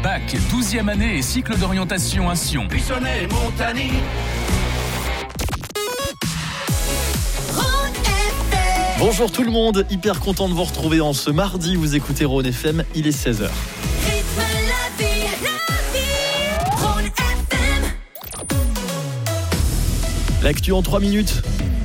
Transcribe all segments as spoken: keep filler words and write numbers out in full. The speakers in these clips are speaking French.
bac, douzième année et cycle d'orientation à Sion. Buissonnet et Montagny. Bonjour tout le monde, hyper content de vous retrouver en ce mardi. Vous écoutez Rhône F M, il est seize heures. L'actu en trois minutes.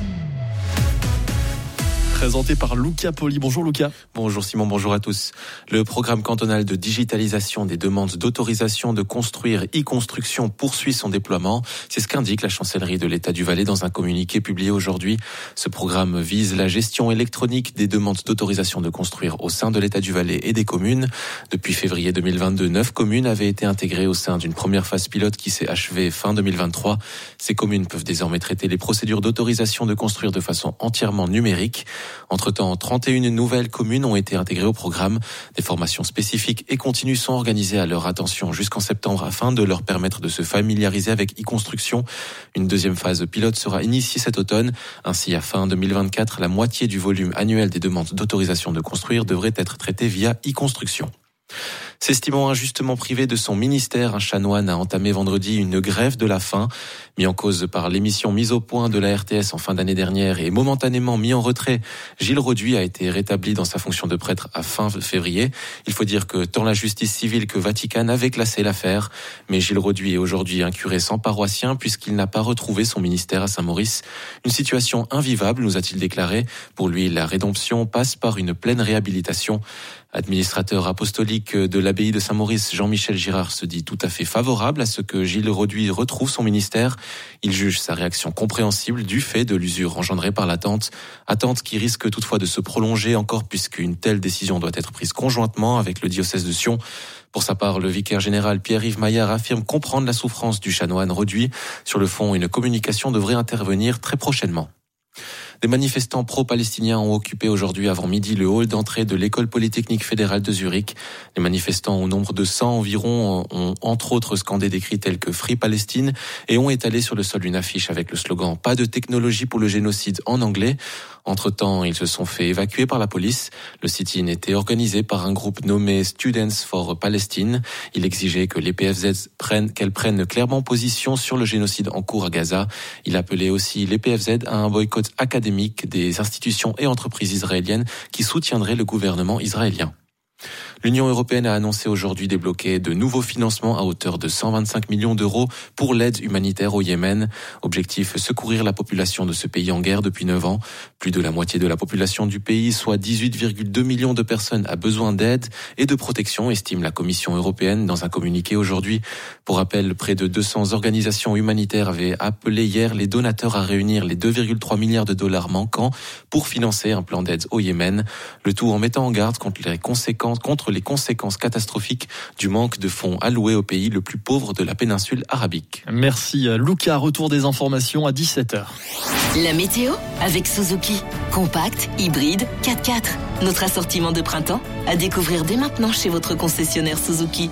Présenté par Luca Poli. Bonjour Luca. Bonjour Simon, bonjour à tous. Le programme cantonal de digitalisation des demandes d'autorisation de construire e-construction poursuit son déploiement. C'est ce qu'indique la chancellerie de l'État du Valais dans un communiqué publié aujourd'hui. Ce programme vise la gestion électronique des demandes d'autorisation de construire au sein de l'État du Valais et des communes. Depuis février deux mille vingt-deux, neuf communes avaient été intégrées au sein d'une première phase pilote qui s'est achevée fin deux mille vingt-trois. Ces communes peuvent désormais traiter les procédures d'autorisation de construire de façon entièrement numérique. Entre-temps, trente et une nouvelles communes ont été intégrées au programme. Des formations spécifiques et continues sont organisées à leur attention jusqu'en septembre afin de leur permettre de se familiariser avec e-construction. Une deuxième phase pilote sera initiée cet automne. Ainsi, à fin deux mille vingt-quatre, la moitié du volume annuel des demandes d'autorisation de construire devrait être traitée via e-construction. S'estimant injustement privé de son ministère, un chanoine a entamé vendredi une grève de la faim. Mis en cause par l'émission Mise au point de la R T S en fin d'année dernière et momentanément mis en retrait, Gilles Roduit a été rétabli dans sa fonction de prêtre à fin février. Il faut dire que tant la justice civile que Vatican avaient classé l'affaire. Mais Gilles Roduit est aujourd'hui un curé sans paroissien puisqu'il n'a pas retrouvé son ministère à Saint-Maurice. Une situation invivable, nous a-t-il déclaré. Pour lui, la rédemption passe par une pleine réhabilitation. Administrateur apostolique de l'abbaye de Saint-Maurice, Jean-Michel Girard se dit tout à fait favorable à ce que Gilles Roduit retrouve son ministère. Il juge sa réaction compréhensible du fait de l'usure engendrée par l'attente. Attente qui risque toutefois de se prolonger encore puisqu'une telle décision doit être prise conjointement avec le diocèse de Sion. Pour sa part, le vicaire général Pierre-Yves Maillard affirme comprendre la souffrance du chanoine Roduit. Sur le fond, une communication devrait intervenir très prochainement. Des manifestants pro-palestiniens ont occupé aujourd'hui avant midi le hall d'entrée de l'école polytechnique fédérale de Zurich. Les manifestants au nombre de cent environ ont entre autres scandé des cris tels que Free Palestine et ont étalé sur le sol une affiche avec le slogan « Pas de technologie pour le génocide » en anglais. Entre-temps, ils se sont fait évacuer par la police. Le sit-in était organisé par un groupe nommé Students for Palestine. Il exigeait que les P F Z prennent, qu'elles prennent clairement position sur le génocide en cours à Gaza. Il appelait aussi les P F Z à un boycott académique des institutions et entreprises israéliennes qui soutiendraient le gouvernement israélien. L'Union européenne a annoncé aujourd'hui débloquer de nouveaux financements à hauteur de cent vingt-cinq millions d'euros pour l'aide humanitaire au Yémen. Objectif, secourir la population de ce pays en guerre depuis neuf ans. Plus de la moitié de la population du pays, soit dix-huit virgule deux millions de personnes, a besoin d'aide et de protection, estime la Commission européenne dans un communiqué aujourd'hui. Pour rappel, près de deux cents organisations humanitaires avaient appelé hier les donateurs à réunir les deux virgule trois milliards de dollars manquants pour financer un plan d'aide au Yémen. Le tout en mettant en garde contre les conséquences, contre les conséquences catastrophiques du manque de fonds alloués au pays le plus pauvre de la péninsule arabique. Merci Luca, retour des informations à dix-sept heures. La météo avec Suzuki. Compact, hybride, quatre-quatre. Notre assortiment de printemps à découvrir dès maintenant chez votre concessionnaire Suzuki.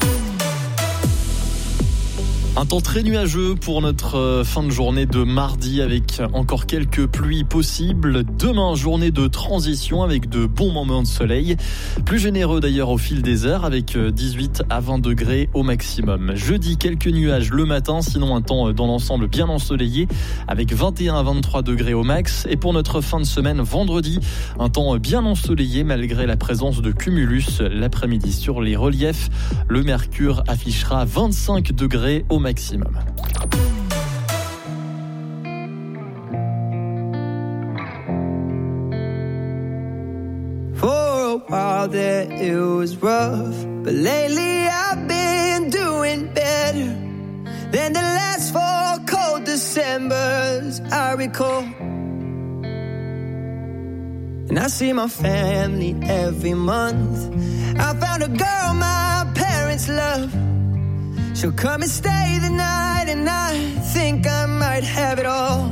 Un temps très nuageux pour notre fin de journée de mardi avec encore quelques pluies possibles. Demain, journée de transition avec de bons moments de soleil. Plus généreux d'ailleurs au fil des heures avec dix-huit à vingt degrés au maximum. Jeudi, quelques nuages le matin, sinon un temps dans l'ensemble bien ensoleillé avec vingt et un à vingt-trois degrés au max. Et pour notre fin de semaine, vendredi, un temps bien ensoleillé malgré la présence de cumulus l'après-midi sur les reliefs. Le mercure affichera vingt-cinq degrés au maximum. maximum. For a while there it was rough, but lately I've been doing better than the last four cold Decembers I recall. And I see my family every month. I found a girl my parents love. She'll come and stay the night, and I think I might have it all.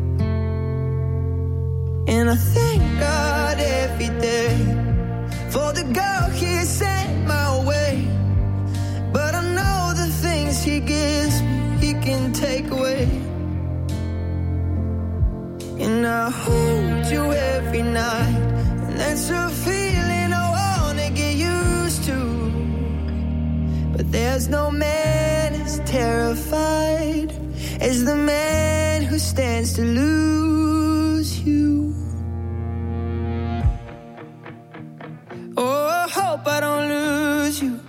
And I thank God every day for the girl He sent my way. But I know the things He gives me, He can take away. And I hold you every night, and that's a feeling I wanna get used to. But there's no man as terrified as the man who stands to lose you. Oh, I hope I don't lose you.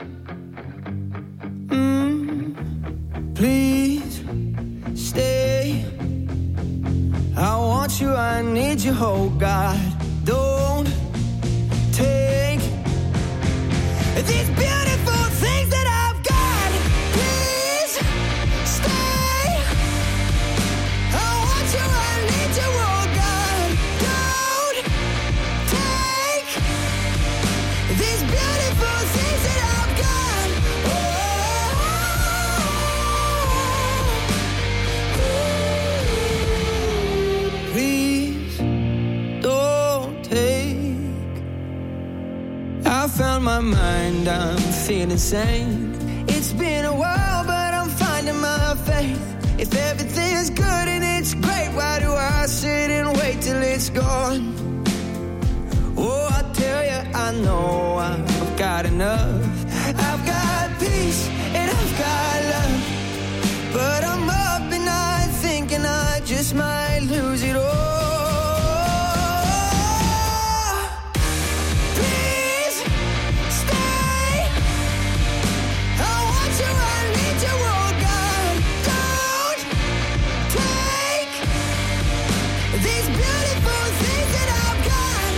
Mm, please stay. I want you, I need you, oh God. Don't take these beautiful things that I've got. Please stay. I want you, I need you, oh God. Don't take these beautiful things that I've got. Oh, please don't take. I found my mind, I'm feeling sane. It's been a while, but I'm finding my faith. If everything's good and it's great, why do I sit and wait till it's gone? Oh, I tell you, I know I've got enough. I've got peace and I've got love, but I'm up and I thinking I just might lose it all. Please stay. I want you, I need you, oh God. Don't take these beautiful things that I've got.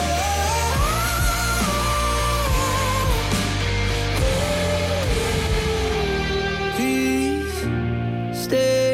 Please stay.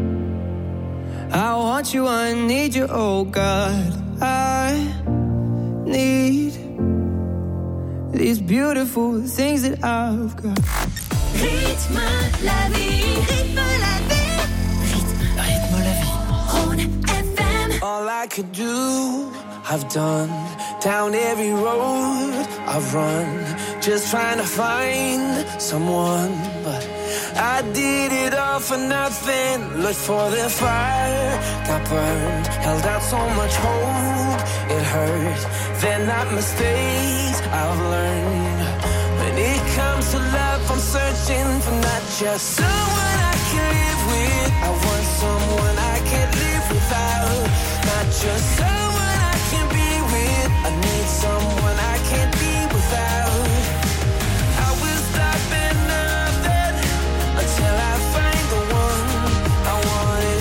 I want you, I need you, oh God. I need these beautiful things that I've got. Rythme la vie, rythme la vie, rythme, rythme la vie. Rhône F M. All I could do, I've done. Down every road I've run, just trying to find someone. But I did it all for nothing. Looked for the fire, got burned. Held out so much hope, it hurt. They're not mistakes I've learned. When it comes to love, I'm searching for not just someone I can live with. I want someone I can't live without. Not just someone I can be with. I need someone I can't be without. I will stop at nothing until I find the one. I want it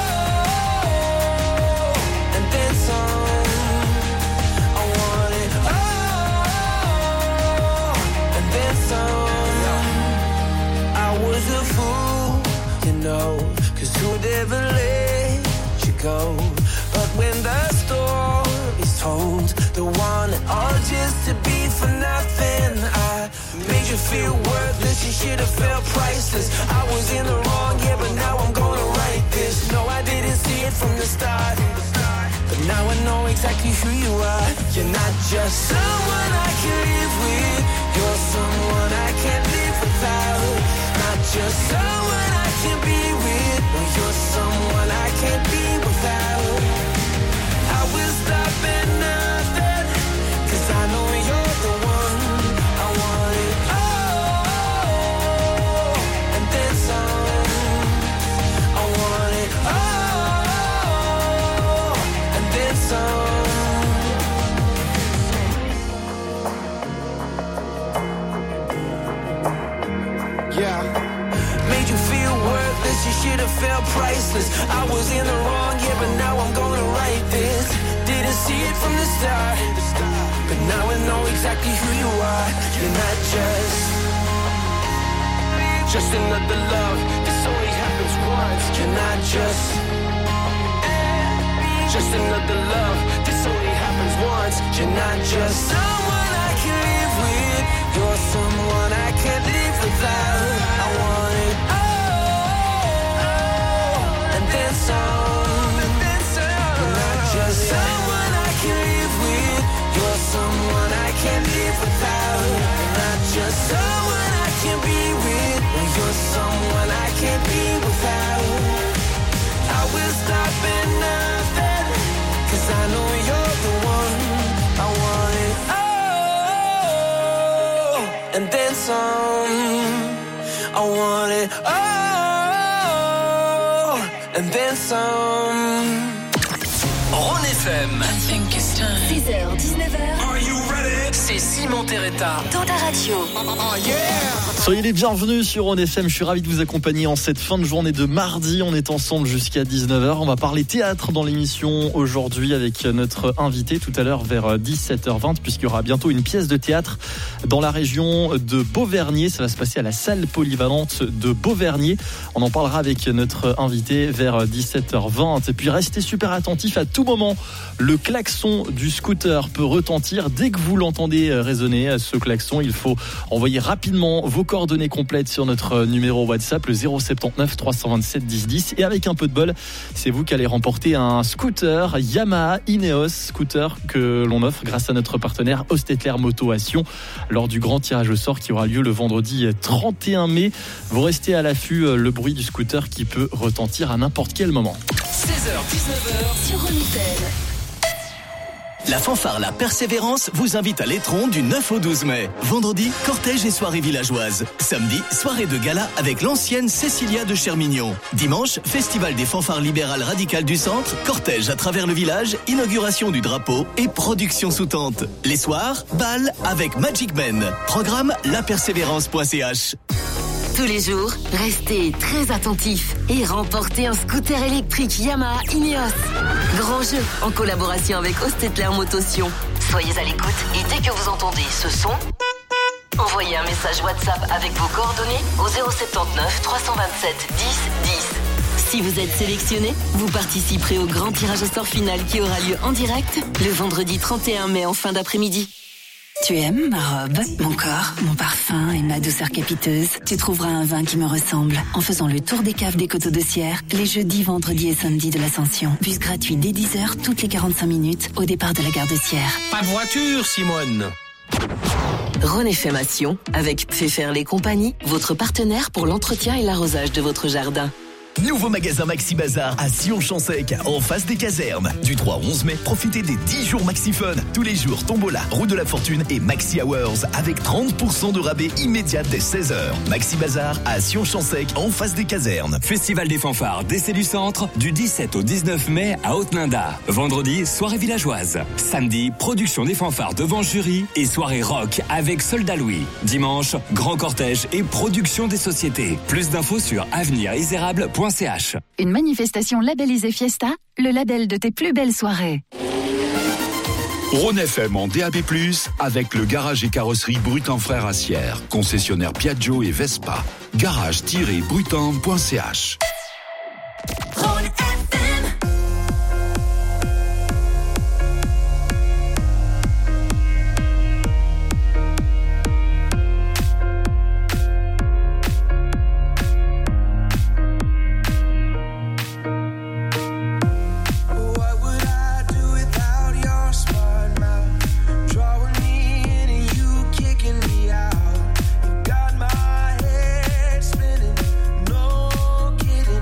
all, and then some. I want it all, and then some. I was a fool, you know, 'cause who'd ever let you go? But when the story's told, the one and all just to be for nothing. I made you feel worthless, you should have felt priceless. I was in the wrong, yeah, but now I'm gonna write this. No, I didn't see it from the start, but now I know exactly who you are. You're not just someone I can live with. You're someone I can't live without. Not just someone I can be with. No, you're someone I can't be without. I will stop at nothing, 'cause I know you're the one. I want it all, and then some. I want it all, and then some. Yeah. Made you feel worthless, you should have felt priceless. I was in the wrong, yeah, but now I'm gonna write this. Didn't see it from the start, but now I know exactly who you are. You're not just Just another love, this only happens once. You're not just Just another love, this only happens once. You're not just someone I can live with. You're someone I can't live without. I want it all, and then some. You're not just someone I can live with. You're someone I can't live without. You're not just someone I can be with. You're someone I can't be without. I will stop at nothing, 'cause I know you're the one. I want it all, and then some. then oh, and then some. Rhône F M. six heures, dix-neuf heures. Are you ready? C'est Simon Terretta. Dans ta radio. Oh yeah. Soyez les bienvenus sur Rhône F M, je suis ravi de vous accompagner en cette fin de journée de mardi. On est ensemble jusqu'à dix-neuf heures. On va parler théâtre dans l'émission aujourd'hui avec notre invité tout à l'heure vers dix-sept heures vingt, puisqu'il y aura bientôt une pièce de théâtre dans la région de Beauvernier. Ça va se passer à la salle polyvalente de Beauvernier. On en parlera avec notre invité vers dix-sept heures vingt. Et puis restez super attentifs à tout moment. Le klaxon du scooter peut retentir dès que vous l'entendez résonner. Ce klaxon, il faut envoyer rapidement vos coordonnées complètes sur notre numéro WhatsApp, le zéro sept neuf trois deux sept dix dix. Et avec un peu de bol, c'est vous qui allez remporter un scooter Yamaha Ineos, scooter que l'on offre grâce à notre partenaire Ostetler Moto à Sion lors du grand tirage au sort qui aura lieu le vendredi trente et un mai. Vous restez à l'affût, le bruit du scooter qui peut retentir à n'importe quel moment. seize heures, dix-neuf heures. Sur Rhône F M. La fanfare La Persévérance vous invite à l'Étron du neuf au douze mai. Vendredi, cortège et soirée villageoise. Samedi, soirée de gala avec l'ancienne Cécilia de Chermignon. Dimanche, festival des fanfares libérales radicales du centre, cortège à travers le village, inauguration du drapeau et production sous tente. Les soirs, bal avec Magic Ben. Programme la persévérance point c h. Tous les jours, restez très attentifs et remportez un scooter électrique Yamaha Ineos. Grand jeu en collaboration avec Ostetler Moto Sion. Soyez à l'écoute et dès que vous entendez ce son, envoyez un message WhatsApp avec vos coordonnées au zéro sept neuf trois deux sept dix dix. Si vous êtes sélectionné, vous participerez au grand tirage au sort final qui aura lieu en direct le vendredi trente et un mai en fin d'après-midi. Tu aimes ma robe, mon corps, mon parfum et ma douceur capiteuse? Tu trouveras un vin qui me ressemble en faisant le tour des caves des Coteaux de Sierre les jeudis, vendredis et samedis de l'Ascension. Bus gratuit dès dix heures toutes les quarante-cinq minutes au départ de la gare de Sierre. Pas de voiture, Simone. Rhône F M à Sion avec Pfeffer les compagnies, votre partenaire pour l'entretien et l'arrosage de votre jardin. Nouveau magasin Maxi Bazar à Sion-Champ-Sec, en face des casernes. Du trois au onze mai, profitez des dix jours Maxi Fun. Tous les jours, Tombola, Roue de la Fortune et Maxi Hours avec trente pour cent de rabais immédiat dès seize heures. Maxi Bazar à Sion-Champ-Sec, en face des casernes. Festival des fanfares d'Essai du Centre du dix-sept au dix-neuf mai à Haute-Linda. Vendredi, soirée villageoise. Samedi, production des fanfares devant jury et soirée rock avec Soldat Louis. Dimanche, grand cortège et production des sociétés. Plus d'infos sur avenir isérable point c h. Une manifestation labellisée Fiesta, le label de tes plus belles soirées. Rhône F M en D A B plus, avec le garage et carrosserie Brutin Frères à Sierre, concessionnaire Piaggio et Vespa. garage tiret brutin point c h. Got my head spinning, no kidding.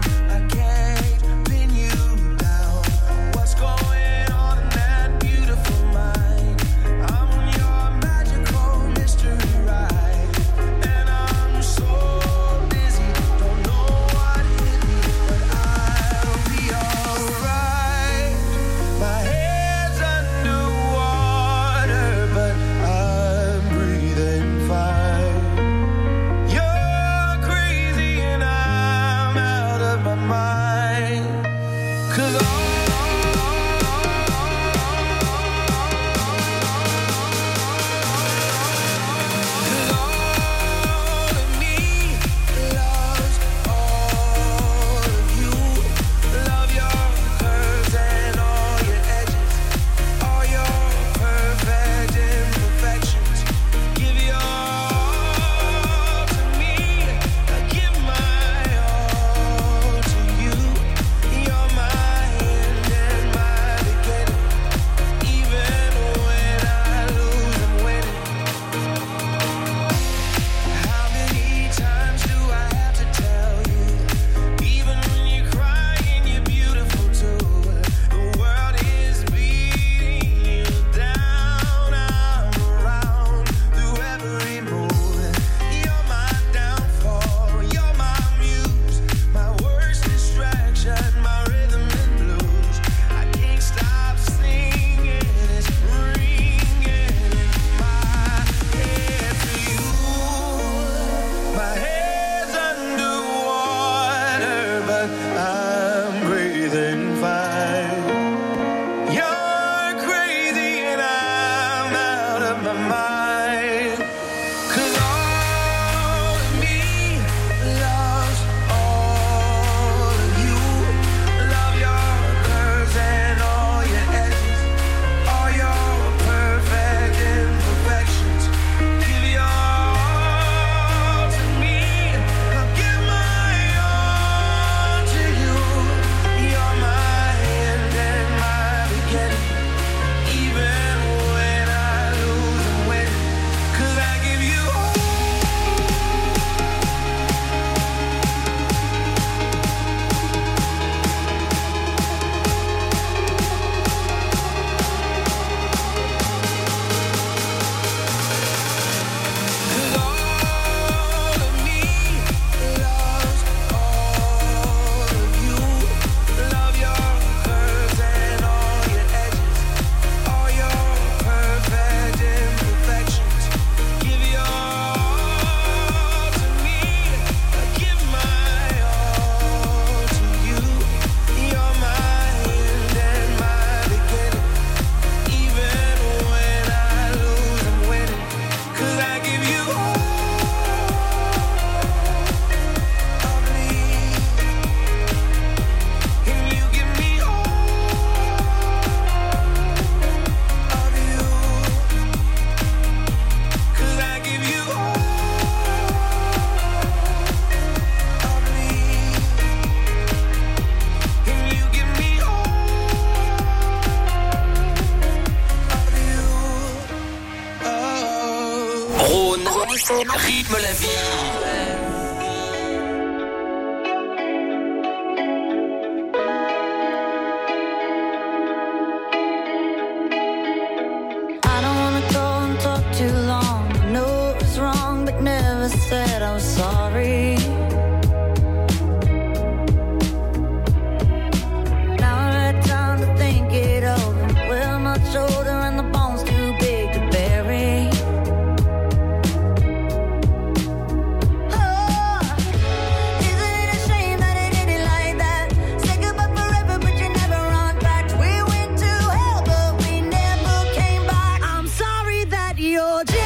rythme la vie. Too long, I know it was wrong, but never said I was sorry. Now I've had time to think it over. We're much older and the bone's too big to bury. Oh, isn't it a shame that it ended like that? Say goodbye forever, but you never run back. We went to hell, but we never came back. I'm sorry that you're jaded.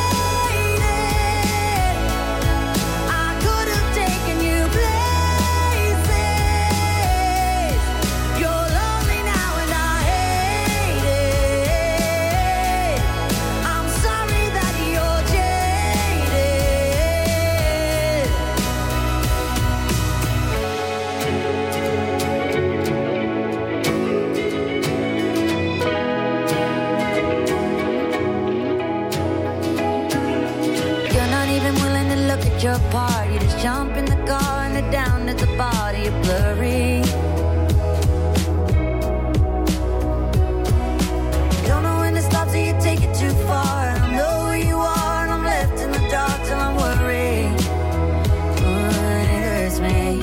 I could have taken you places. You're lonely now and I hate it. I'm sorry that you're jaded. You're not even willing to look at your part. You just jump in the car and head down at the body. You're blurry. You don't know when to stop, so you take it too far. And I know who you are, and I'm left in the dark till I'm worried. Oh, it hurts me.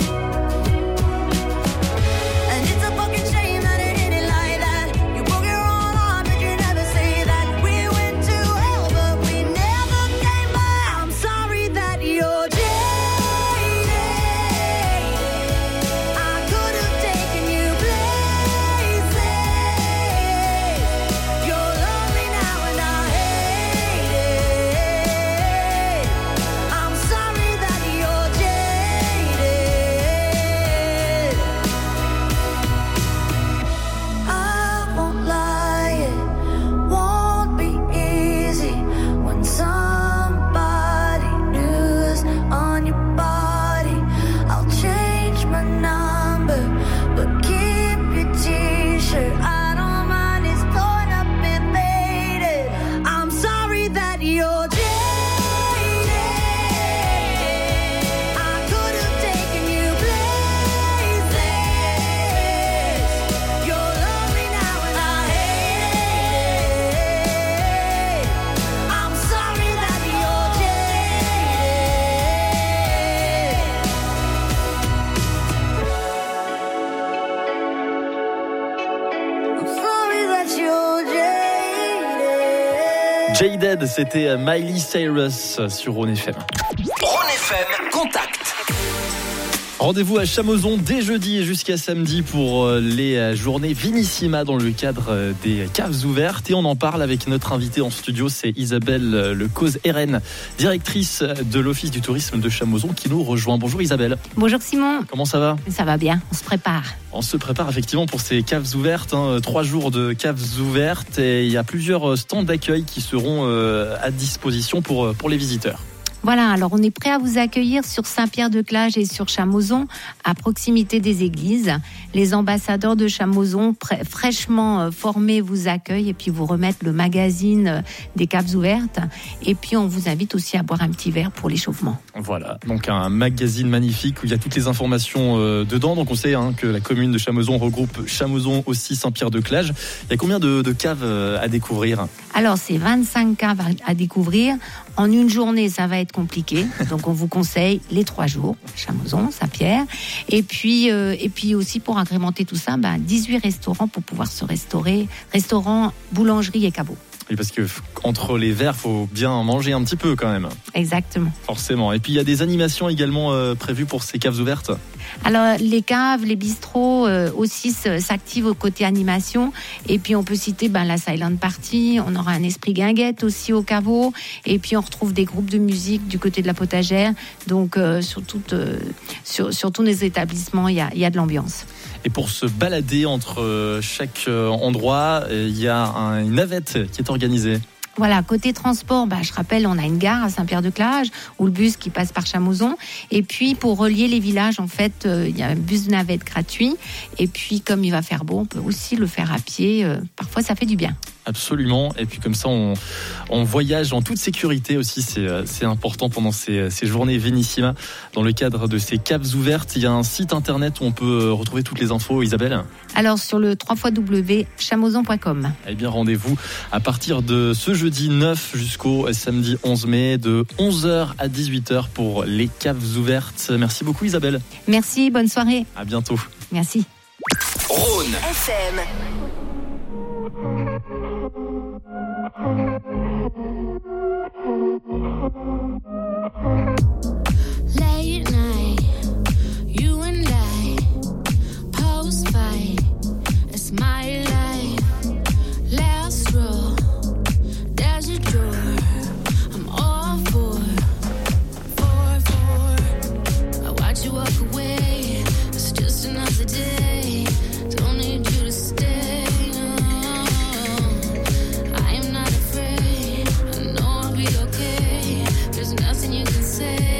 And it's a fucking shame that it ended like that. You broke your own heart, but you never say that. We went to hell, but we never came back. I'm sorry that you're jaded. I could have taken you places. You're lonely now and I hate it. I'm sorry that you're jaded. I won't lie, it won't be easy when somebody new's on your body. I'll change my number, but keep your t-shirt. I don't mind, it's torn up and faded. I'm sorry that you're jaded. I could have taken you places. You're lonely now and I hate it. I'm sorry that you're jaded. I'm sorry that you're jaded. Jaded, c'était Miley Cyrus sur Rhône F M. Rhône F M, contact. Rendez-vous à Chamoson dès jeudi et jusqu'à samedi pour les journées Vinissima dans le cadre des caves ouvertes. Et on en parle avec notre invitée en studio, c'est Isabelle Lecause-R N, directrice de l'Office du tourisme de Chamoson, qui nous rejoint. Bonjour Isabelle. Bonjour Simon. Comment ça va ? Ça va bien, on se prépare. On se prépare effectivement pour ces caves ouvertes, hein, trois jours de caves ouvertes, et il y a plusieurs stands d'accueil qui seront à disposition pour, pour les visiteurs. Voilà, alors on est prêt à vous accueillir sur Saint-Pierre-de-Clage et sur Chamoson, à proximité des églises. Les ambassadeurs de Chamoson, pré- fraîchement formés, vous accueillent et puis vous remettent le magazine des caves ouvertes. Et puis on vous invite aussi à boire un petit verre pour l'échauffement. Voilà, donc un magazine magnifique où il y a toutes les informations euh, dedans. Donc on sait hein, que la commune de Chamoson regroupe Chamoson, aussi Saint-Pierre-de-Clage. Il y a combien de, de caves à découvrir ? Alors c'est vingt-cinq caves à, à découvrir. En une journée, ça va être compliqué. Donc, on vous conseille les trois jours, Chamoson, Saint-Pierre. Et puis, euh, et puis aussi, pour agrémenter tout ça, bah, dix-huit restaurants pour pouvoir se restaurer. Restaurants, boulangerie et cabots. Oui, parce que entre les verres, faut bien manger un petit peu quand même. Exactement. Forcément. Et puis il y a des animations également euh, prévues pour ces caves ouvertes. Alors les caves, les bistrots euh, aussi s'activent au côté animation. Et puis on peut citer ben, la Silent Party. On aura un esprit guinguette aussi au caveau. Et puis on retrouve des groupes de musique du côté de la potagère. Donc euh, sur, toute, euh, sur, sur tous les établissements, il y a, il y a de l'ambiance. Et pour se balader entre chaque endroit, il y a une navette qui est organisée. Voilà, côté transport, bah, je rappelle, on a une gare à Saint-Pierre-de-Clage ou le bus qui passe par Chamoson. Et puis, pour relier les villages, en fait, euh, il y a un bus navette gratuit. Et puis, comme il va faire beau, on peut aussi le faire à pied. Euh, parfois, ça fait du bien. Absolument. Et puis comme ça, on, on voyage en toute sécurité aussi. C'est, c'est important pendant ces, ces journées Vénissima. Dans le cadre de ces caves ouvertes, il y a un site internet où on peut retrouver toutes les infos. Isabelle ? Alors sur le w w w point chamozan point com. Eh bien, rendez-vous à partir de ce jeudi neuf jusqu'au samedi onze mai de onze heures à dix-huit heures pour les caves ouvertes. Merci beaucoup Isabelle. Merci, bonne soirée. À bientôt. Merci. Rhône F M. Late night, you and I, post fight, it's my life. Last row, there's a door, I'm all for, for, for. I watch you walk away, it's just another day. Don't need you to stay. I am not afraid, I know I'll be okay. There's nothing you can say.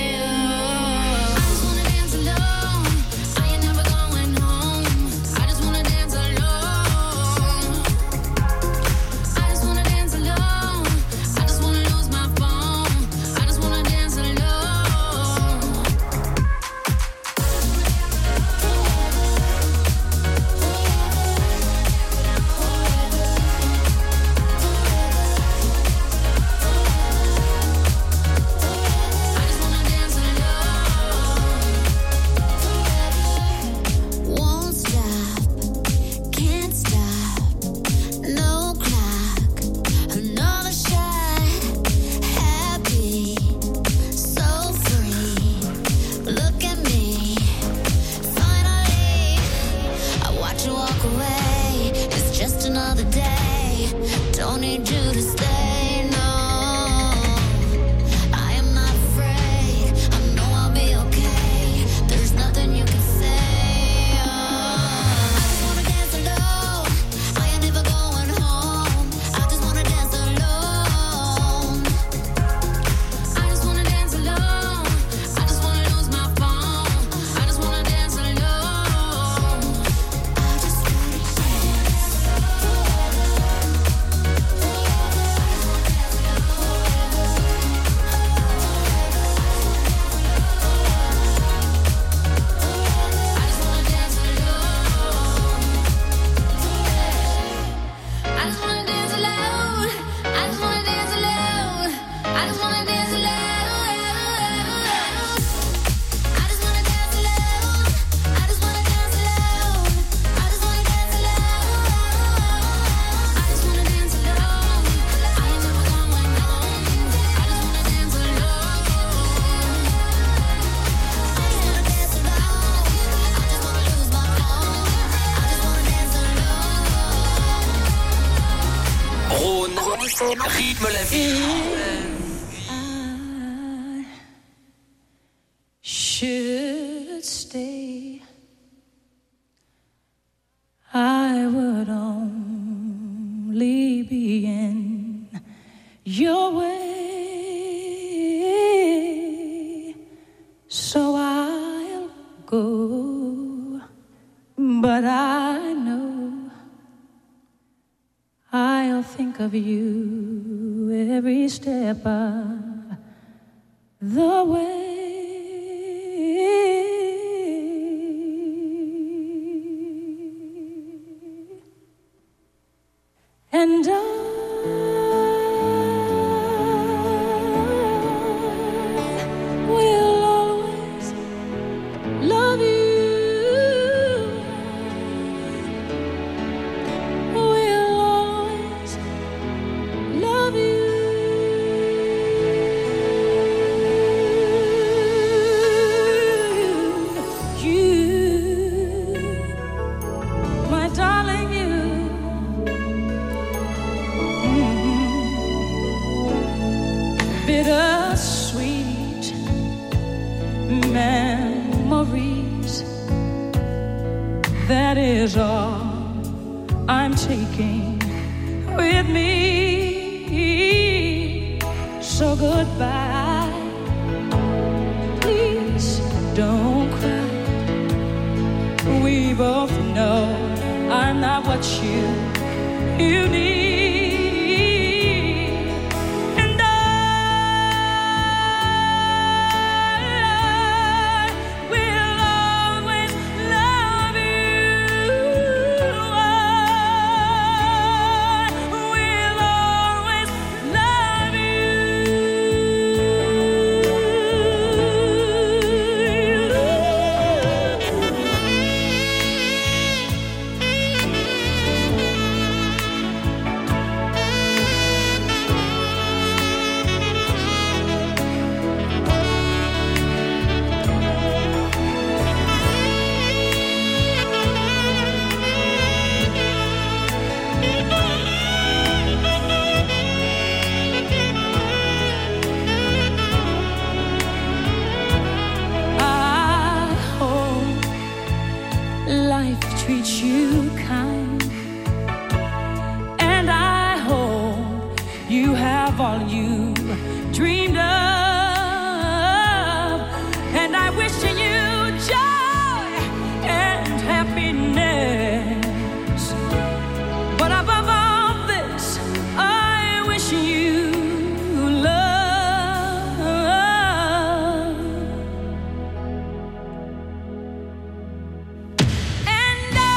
Rythme la vie. I should stay. I would only be in your way. So I'll go. But I know I'll think of you every step of the way. And I will always love you. Bittersweet memories. That is all I'm taking with me. So goodbye. Please don't cry. We both know I'm not what you you need. treats you kind. And I hope you have all you dreamed of. And I wish you joy and happiness. But above all this, I wish you love. And I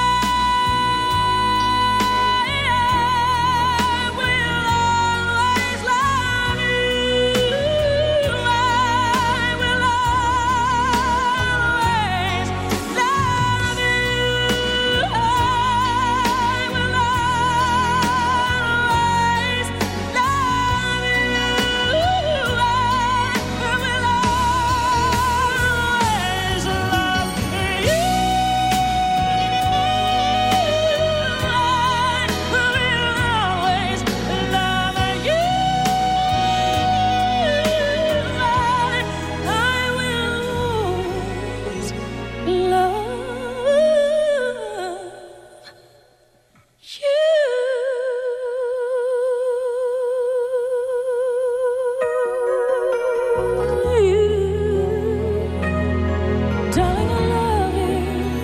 will always love you. I will always love you. I will always love you. I will always love you. Darling, I love you.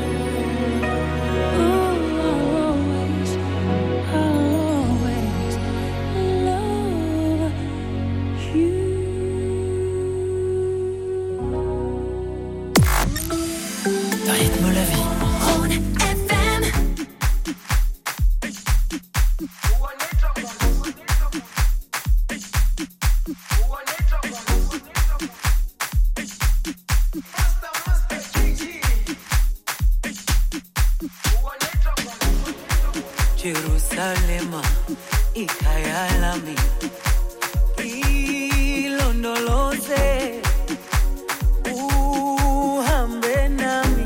Ooh, I'll always, I'll always love you. Rythme la vie. Rhône F M. Jerusalema, ikhaya lami, ilondoloze, uhambe nami,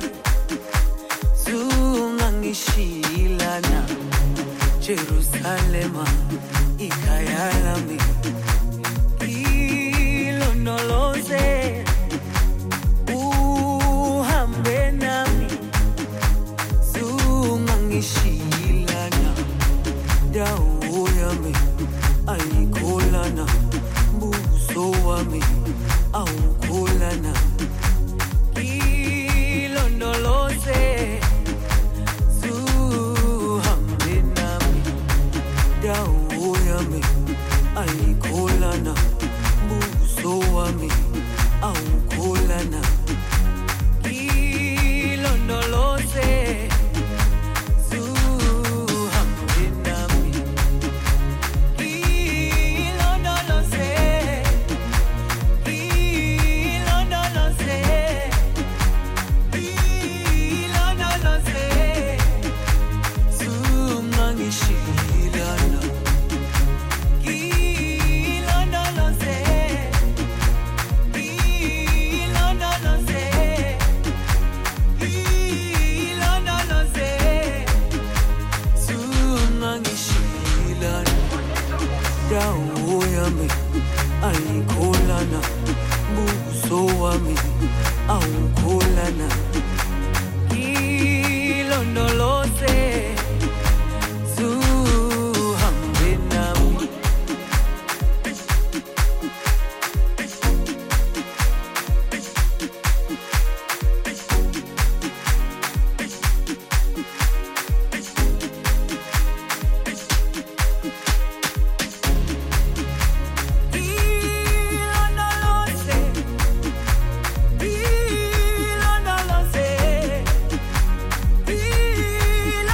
zungangishilana. Jerusalema, ikhaya lami, ilondoloze, uhambe nami, zungangishilana. Dawo yami ayikholana, buso wami awukholana. Ilondoloze, zuhambe nami. Dawo yami ayikholana, buso wami awukholana. Ilondoloze, zuhambe nami. Ilondoloze, ilondoloze, ilondoloze, zungangishilana. Ilondoloze, ilondoloze, ilondoloze, zungangishilana. Dawo yami ayikholana, buso wami awukholana. Ilondoloze, zuhambe nami. Ilondoloze, ilondoloze,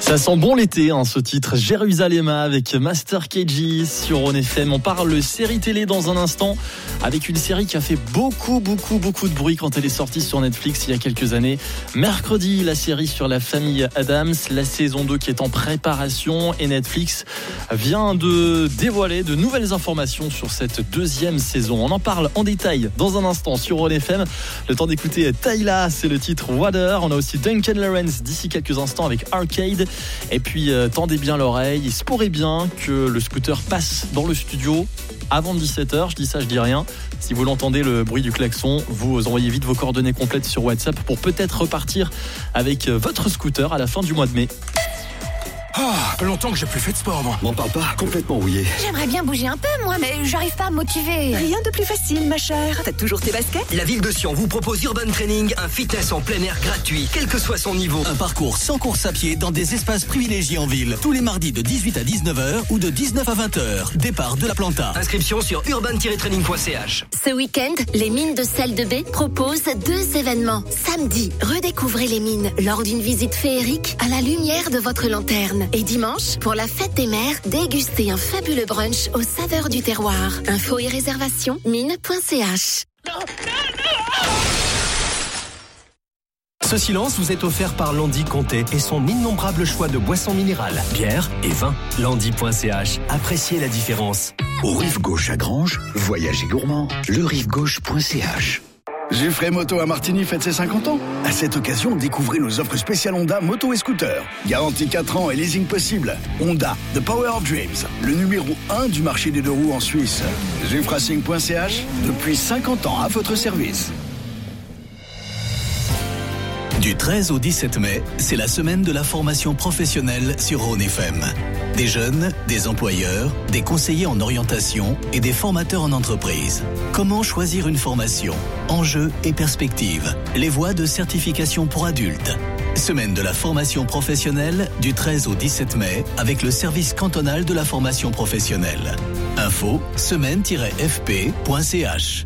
Ça sent bon l'été, hein, ce titre Jérusalema avec Master K G sur Rhône F M. On parle série télé dans un instant avec une série qui a fait beaucoup, beaucoup, beaucoup de bruit quand elle est sortie sur Netflix il y a quelques années. Mercredi, la série sur la famille Addams, la saison deux qui est en préparation et Netflix vient de dévoiler de nouvelles informations sur cette deuxième saison. On en parle en détail dans un instant sur Rhône F M. Le temps d'écouter Tyla, c'est le titre Water. On a aussi Duncan Lawrence d'ici quelques instants avec Arcade. Et puis euh, tendez bien l'oreille, il se pourrait bien que le scooter passe dans le studio avant dix-sept heures, je dis ça, je dis rien. Si vous l'entendez, le bruit du klaxon, vous envoyez vite vos coordonnées complètes sur WhatsApp pour peut-être repartir avec votre scooter à la fin du mois de mai. Oh, longtemps que j'ai plus fait de sport, moi. M'en parle pas, complètement rouillé. J'aimerais bien bouger un peu, moi, mais j'arrive pas à me motiver. Rien de plus facile, ma chère. T'as toujours tes baskets ? La ville de Sion vous propose Urban Training, un fitness en plein air gratuit, quel que soit son niveau. Un parcours sans course à pied dans des espaces privilégiés en ville. Tous les mardis de dix-huit à dix-neuf heures ou de dix-neuf à vingt heures. Départ de la Planta. Inscription sur urban tiret training point c h. Ce week-end, les mines de sel de baie proposent deux événements. Samedi, redécouvrez les mines lors d'une visite féerique à la lumière de votre lanterne. Et dimanche, pour la fête des mers, dégustez un fabuleux brunch aux saveurs du terroir. Infos et réservations, mine point c h. Ce silence vous est offert par Landy Comté et son innombrable choix de boissons minérales, bière et vin. Landy point c h. Appréciez la différence. Au Rive Gauche à Granges, voyagez gourmand, le rive gauche point c h. Giffrey Moto à Martigny fête ses cinquante ans. À cette occasion, découvrez nos offres spéciales Honda, moto et scooter. Garantie quatre ans et leasing possible. Honda, The Power of Dreams, le numéro un du marché des deux roues en Suisse. Giffracing point c h, depuis cinquante ans à votre service. Du treize au dix-sept mai, c'est la semaine de la formation professionnelle sur Rhône F M. Des jeunes, des employeurs, des conseillers en orientation et des formateurs en entreprise. Comment choisir une formation ? Enjeux et perspectives. Les voies de certification pour adultes. Semaine de la formation professionnelle du treize au dix-sept mai avec le service cantonal de la formation professionnelle. Info semaine tiret f p point c h.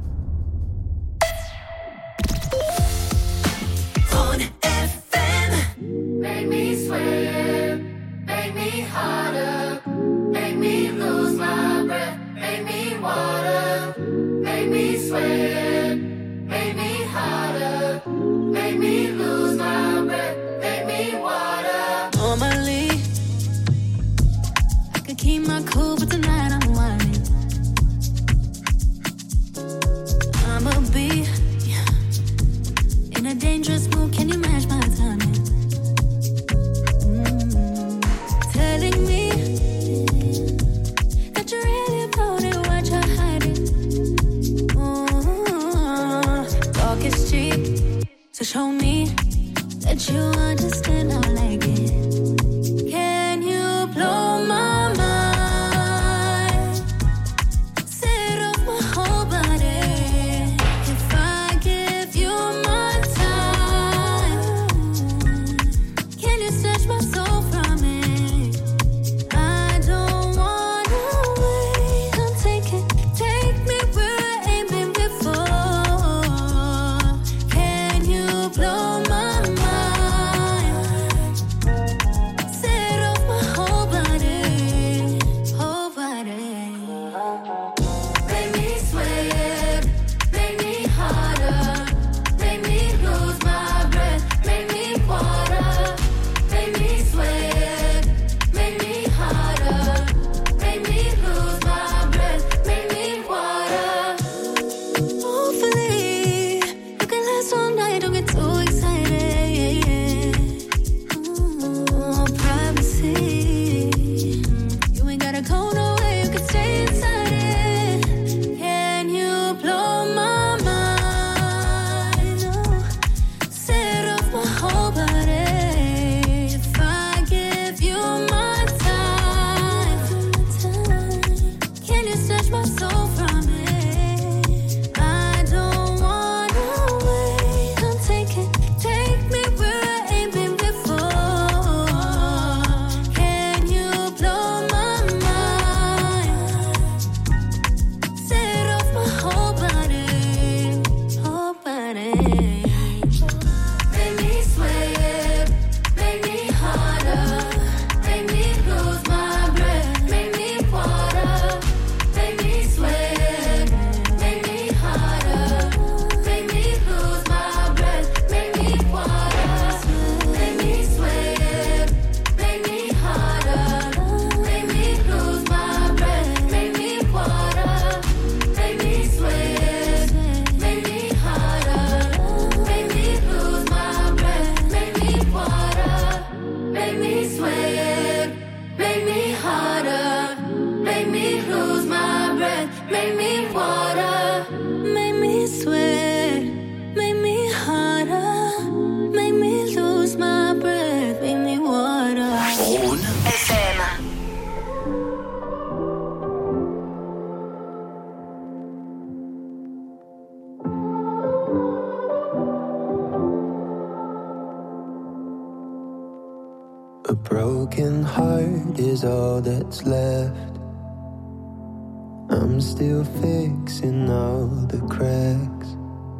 Make me sweat, make me harder, make me lose my breath, make me water, make me sweat, make me harder, make me lose my breath, make me water. Normally, I could keep my cool, but tonight I'm whining. I'ma be in a dangerous mood, can you match my timing? Telling me that you really about it, what you're hiding. Oh, talk is cheap, so show me that you understand how I like it. Can you blow my mind? Set off my whole body. If I give you my time, can you snatch my soul from me? Go nowhere, you can stay inside it. made me water, made me sweat, made me harder, made me lose my breath, made me water. Rhône F M. A broken heart is all that's left. I'm still fixing all the cracks.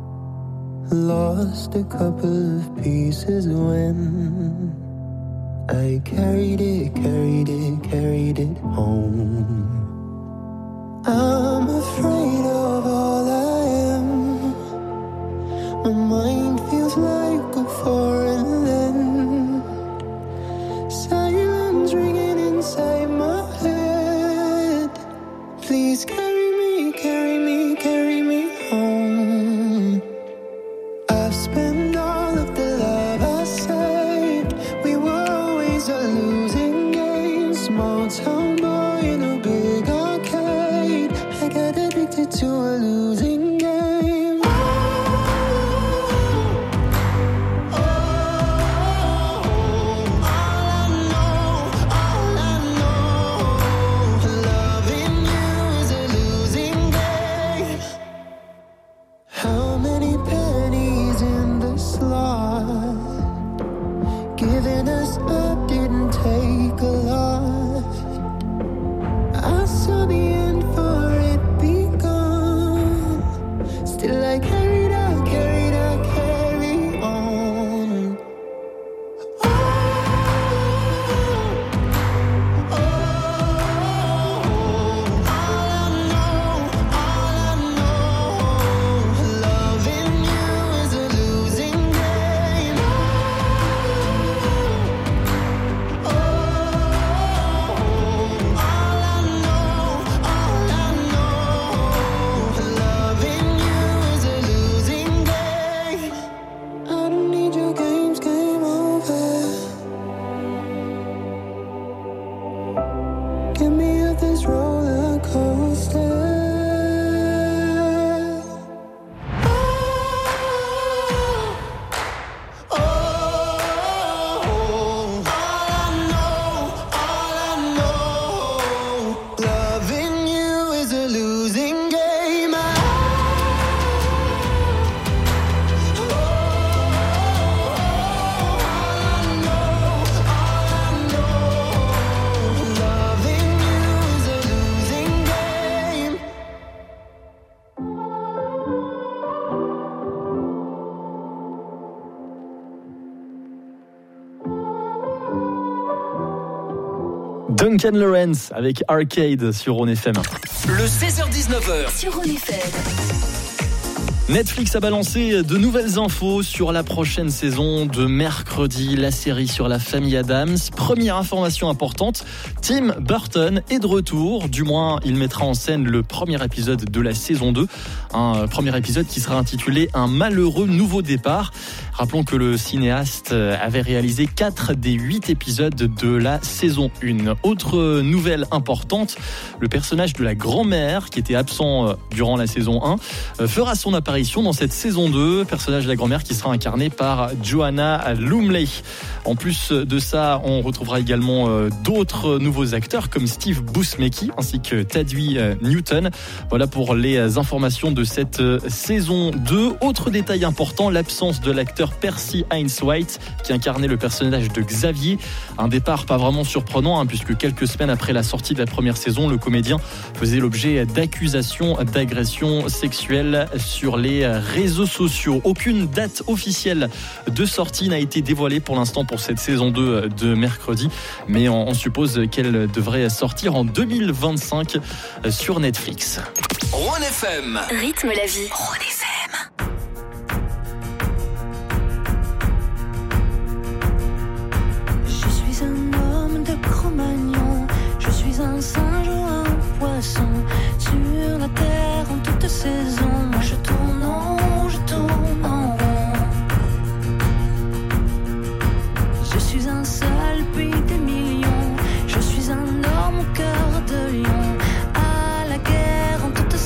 Lost a couple of pieces when I carried it, carried it, carried it home. I'm afraid of all I am. My mind feels like a foreign land. Silence ringing inside my head. Please carry me, carry me, carry me home. I've spent all of the love I saved. We were always a losing game. Small town boy in a big arcade. I got addicted to a losing game. Giving us up didn't take a lot. I saw the end for it begun. Still I carried, I carried, I carry on. Oh, oh, oh, all I know, all I know, loving you is a losing game. Get me off this roller coaster. Oh, oh, all I know, all I know, loving you is a losing game. Duncan Lawrence avec Arcade sur Rhône F M. Le seize heures dix-neuf heures sur Rhône F M. Netflix a balancé de nouvelles infos sur la prochaine saison de Mercredi, la série sur la famille Addams. Première information importante, Tim Burton est de retour. Du moins, il mettra en scène le premier épisode de la saison deux. Un premier épisode qui sera intitulé « Un malheureux nouveau départ ». Rappelons que le cinéaste avait réalisé quatre des huit épisodes de la saison un. Autre nouvelle importante, le personnage de la grand-mère, qui était absent durant la saison un, fera son apparition dans cette saison deux. Personnage de la grand-mère qui sera incarné par Joanna Lumley. En plus de ça, on retrouvera également d'autres nouveaux acteurs comme Steve Buscemi ainsi que Tadwi Newton. Voilà pour les informations de cette saison deux. Autre détail important, l'absence de l'acteur Percy Hines-White qui incarnait le personnage de Xavier. Un départ pas vraiment surprenant hein, puisque quelques semaines après la sortie de la première saison, le comédien faisait l'objet d'accusations d'agression sexuelle sur les réseaux sociaux. Aucune date officielle de sortie n'a été dévoilée pour l'instant pour cette saison deux de Mercredi, mais on, on suppose qu'elle devrait sortir en deux mille vingt-cinq sur Netflix. Rhône F M. Rythme la vie. Rhône F M. Je suis un homme de Cro-Magnon, je suis un singe ou un poisson sur la terre en toute saison. Moi je tourne en rond, je tourne en rond. Je suis un seul pays des millions, je suis un homme au cœur de lion, à la guerre en toute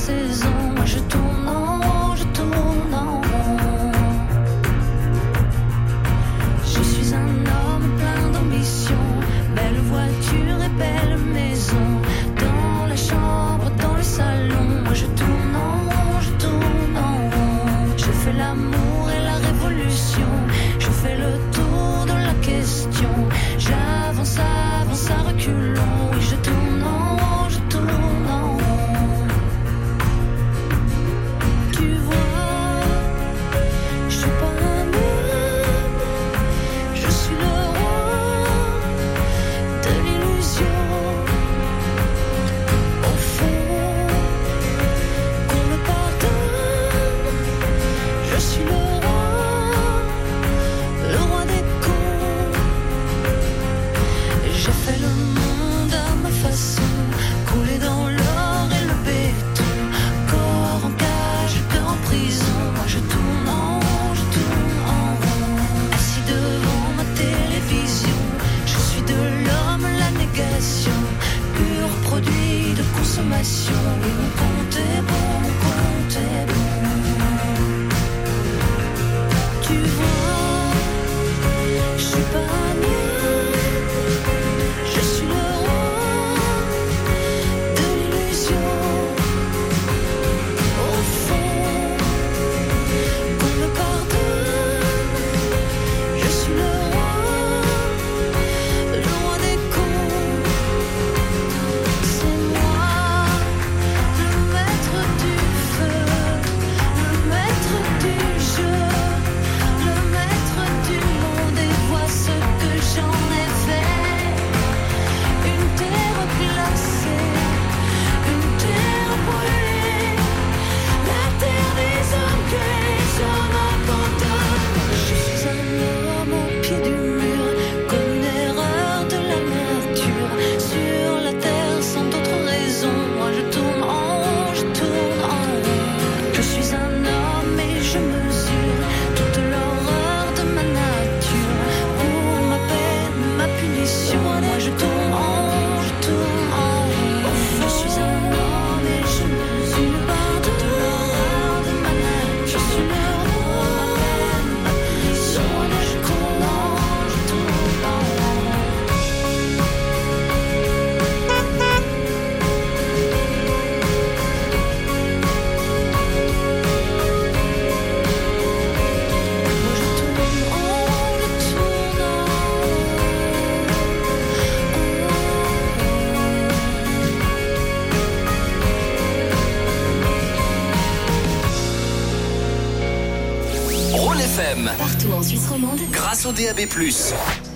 Partout en Suisse romande, grâce au D A B plus.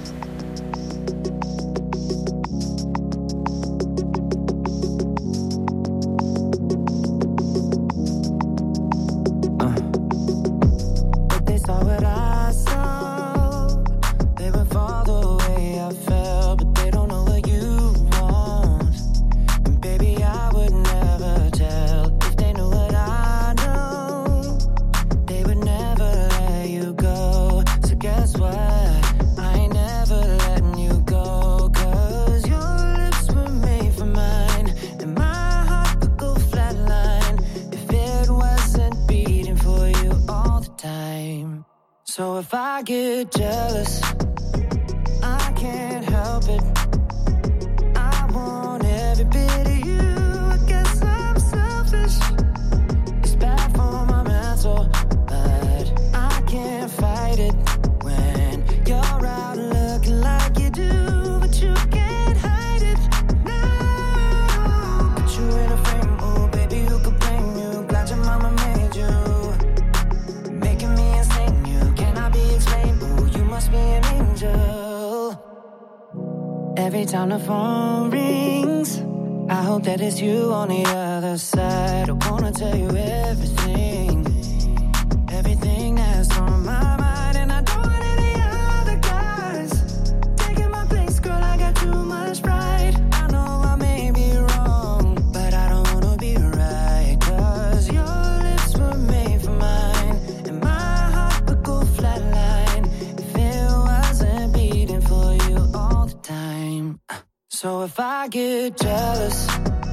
Every time the phone rings, I hope that it's you on the other side. I wanna tell you everything, everything that's on my mind. And I don't want any other guys taking my place, girl, I got too much pride. I know I may be wrong, but I don't wanna be right. Cause your lips were made for mine, and my heart would go flatline if it wasn't beating for you all the time. So if I get jealous,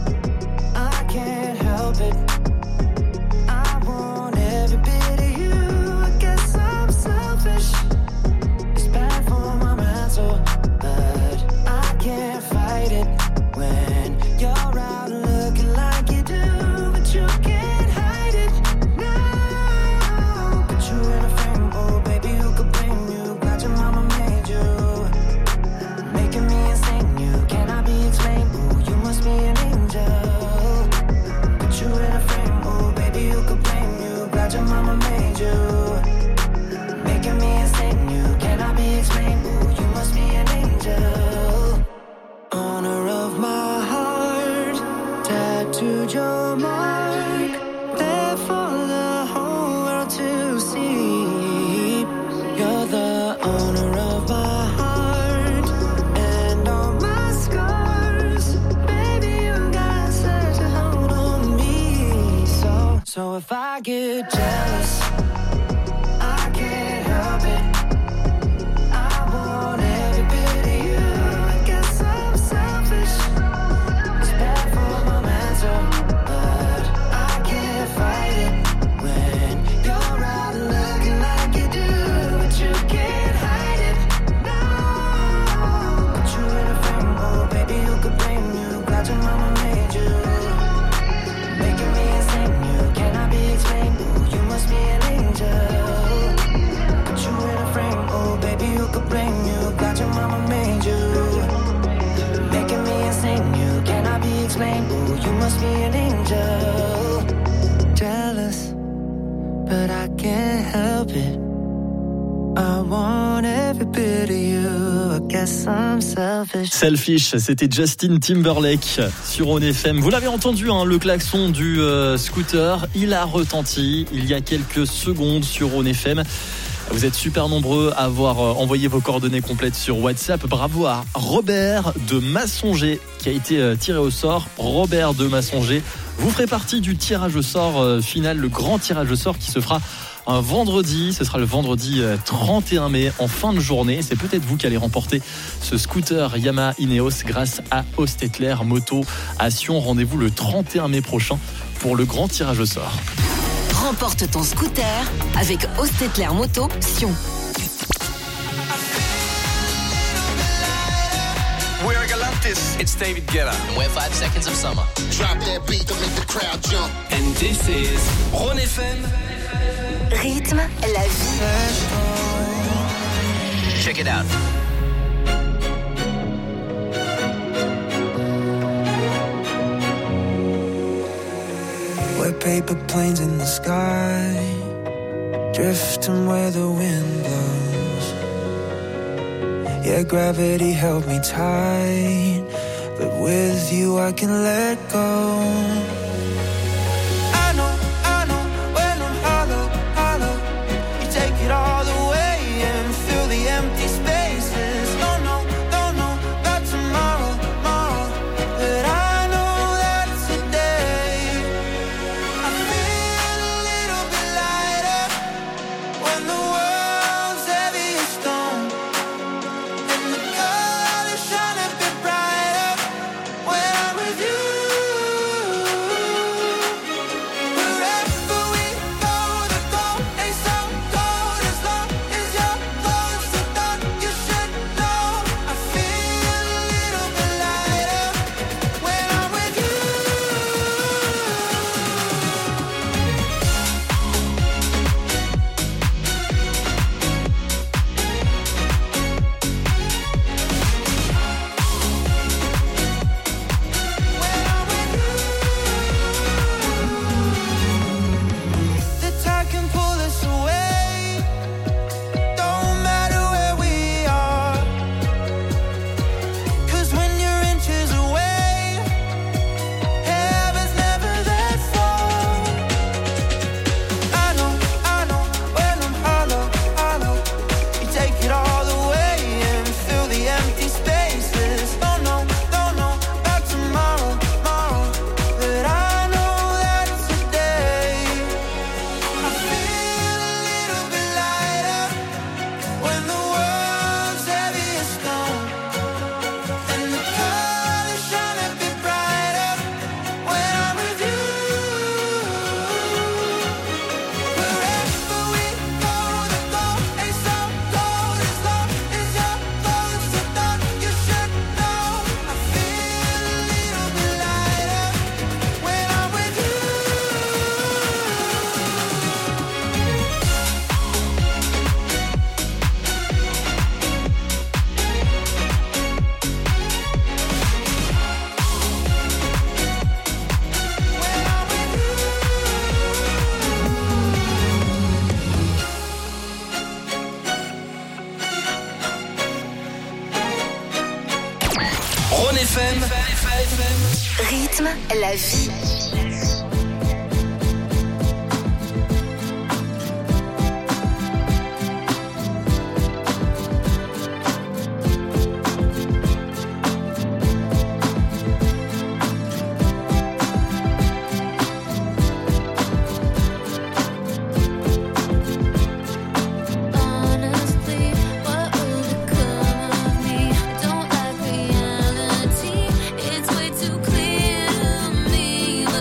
I can't help it. I want every bit of you. I guess I'm selfish. It's bad for my mental, but I can't fight it when you're out looking like you do, but you can't hide it. No, put you in a frame, oh baby, who could blame you? Glad your mama made you, making me insane. You cannot be explained. Oh, you must be an angel. Put you in a frame, oh baby, who could blame you? Glad your mama made you, making me insane. You cannot be explained. Oh, you must be an angel. Honor of my heart, tattooed your mark, there for the whole world to see. You're the owner of my heart and all my scars. Baby, you got such a hold on me. So, so if I get jealous, I can't help it. I want every bit of you. I guess I'm selfish. It's bad for my mental, but an angel. Jealous, but I can't help it. I want every bit of you. I guess I'm selfish. Selfish, c'était Justin Timberlake sur O N F M. Vous l'avez entendu, hein, le klaxon du euh, scooter, il a retenti il y a quelques secondes sur O N F M. Vous êtes super nombreux à avoir envoyé vos coordonnées complètes sur WhatsApp. Bravo à Robert de Massonger qui a été tiré au sort. Robert de Massonger, vous ferez partie du tirage au sort final, le grand tirage au sort qui se fera un vendredi. Ce sera le vendredi trente et un mai en fin de journée. C'est peut-être vous qui allez remporter ce scooter Yamaha Ineos grâce à Ostetler Moto à Sion. Rendez-vous le trente et un mai prochain pour le grand tirage au sort. Remporte ton scooter avec Ostetler Moto Sion. We're Galantis. It's David Guetta. And we're five seconds of summer. Drop that beat to make the crowd jump. And this is Ron F M. Rythme, la vie. Check it out. We're paper planes in the sky, drifting where the wind blows. Yeah, gravity held me tight, but with you I can let go. I know, I know, when I'm hollow, hollow, you take it all away and fill the empty spaces. Don't know, don't know about tomorrow, tomorrow, but I know that today I feel a little bit lighter when the world's heavy as stone. And the colors shine a bit brighter when I'm with you. Wherever we go, the goal ain't so cold as long as you're close to done. You should know I feel a little bit lighter when I'm with you. The tide can pull us away, don't matter where we are. Cause when you're inches away, heaven's never that far. I know, I know, when I'm hollow, hollow, you take it all away and fill the empty spaces. Don't know, don't know about tomorrow, tomorrow, but I know that today I feel a little bit lighter when the world's heavy as stone. And the colors shine a bit brighter when I'm with you. Wherever we go, the goal ain't so cold as long as you're close to done. You should know I feel a little bit lighter when I'm with you. Ron F M. Rythme, la vie. Honestly, what will become of me? Don't like reality. It's way too clear to me, but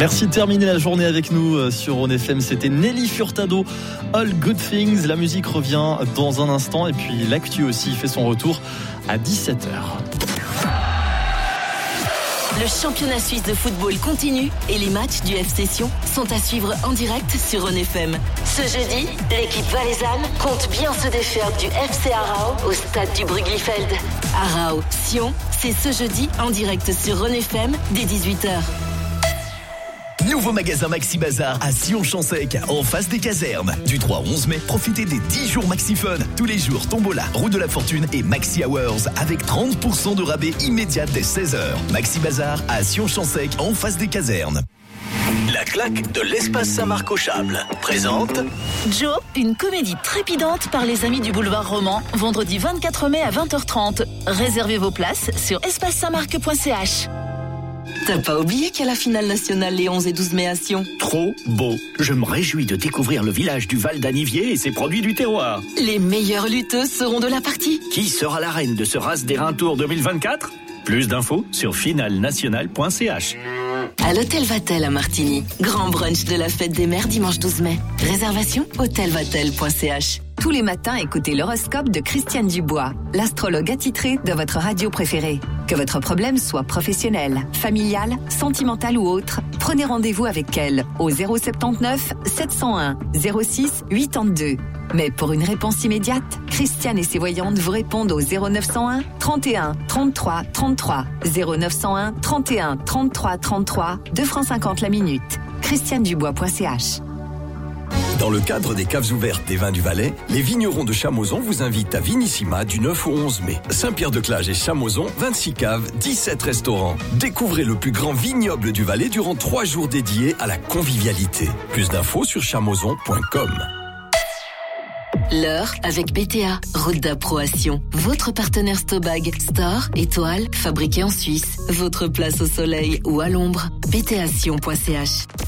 Merci de terminer la journée avec nous sur Rhône F M. C'était Nelly Furtado, All Good Things. La musique revient dans un instant et puis l'actu aussi fait son retour à dix-sept heures. Le championnat suisse de football continue et les matchs du F C Sion sont à suivre en direct sur Rhône F M. Ce jeudi, l'équipe valaisanne compte bien se défaire du F C Aarau au stade du Bruggelifeld. Aarau, Sion, c'est ce jeudi en direct sur Rhône F M dès dix-huit heures. Nouveau magasin Maxi Bazar à Sion-Chansec, en face des casernes. Du trois au onze mai, profitez des dix jours Maxi Fun. Tous les jours, Tombola, Roue de la Fortune et Maxi Hours avec trente pour cent de rabais immédiat dès seize heures. Maxi Bazar à Sion-Chansec, en face des casernes. La claque de l'espace Saint-Marc-aux-Chables présente Joe, une comédie trépidante par les amis du boulevard Roman, vendredi vingt-quatre mai à vingt heures trente. Réservez vos places sur espace saint marc point c h. T'as pas oublié qu'il y a la finale nationale les onze et douze mai à Sion? Trop beau. Je me réjouis de découvrir le village du Val d'Anivier et ses produits du terroir. Les meilleures lutteuses seront de la partie. Qui sera la reine de ce Race des Reins Tour deux mille vingt-quatre? Plus d'infos sur finale nationale point c h. À l'Hôtel Vatel à Martigny, grand brunch de la fête des mères dimanche douze mai. Réservation hôtel vatel point c h. Tous les matins, écoutez l'horoscope de Christiane Dubois, l'astrologue attitrée de votre radio préférée. Que votre problème soit professionnel, familial, sentimental ou autre, prenez rendez-vous avec elle au zéro soixante-neuf sept cent un zéro six quatre-vingt-deux. Mais pour une réponse immédiate, Christiane et ses voyantes vous répondent au zéro neuf cent un trente et un trente-trois trente-trois, zéro neuf cent un trente et un trente-trois trente-trois, deux francs cinquante la minute. christiane dubois point c h. Dans le cadre des caves ouvertes des vins du Valais, les vignerons de Chamoson vous invitent à Vinissima du neuf au onze mai. Saint-Pierre-de-Clage et Chamoson, vingt-six caves, dix-sept restaurants. Découvrez le plus grand vignoble du Valais durant trois jours dédiés à la convivialité. Plus d'infos sur chamoson point com. L'heure avec B T A, route d'approation. Votre partenaire Stobag, store, étoile, fabriqué en Suisse. Votre place au soleil ou à l'ombre. b t a sion point c h.